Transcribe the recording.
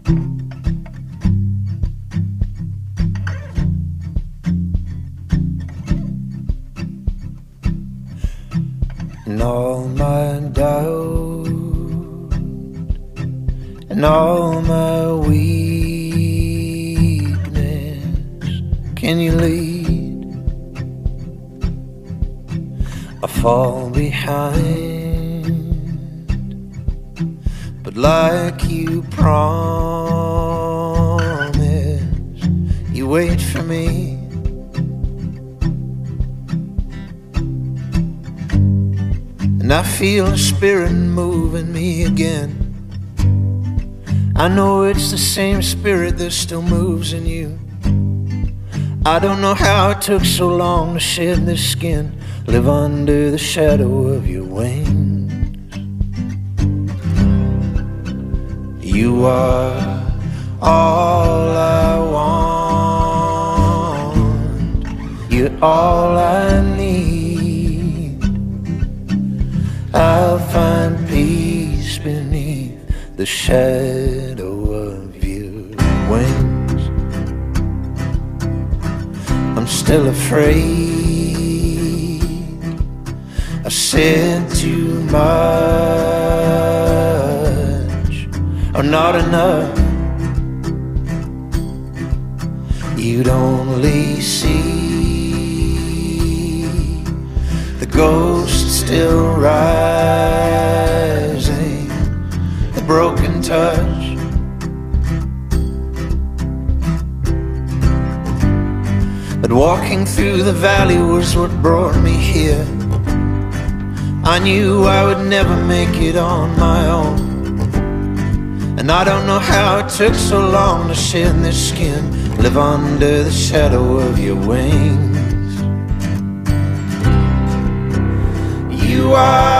And all my doubt and all my weakness, can you lead? I fall behind, but like you promised, you wait for me. And I feel the Spirit moving me again. I know it's the same Spirit that still moves in you. I don't know how it took so long to shed this skin, live under the shadow of your wings. You are all I want, you're all I need. I'll find peace beneath the shadow of your wings. I'm still afraid I said too much, or not enough. You'd only see the ghost still rising, the broken touch. But walking through the valley was what brought me here. I knew I would never make it on my own, and I don't know how it took so long to shed this skin, live under the shadow of your wings. You are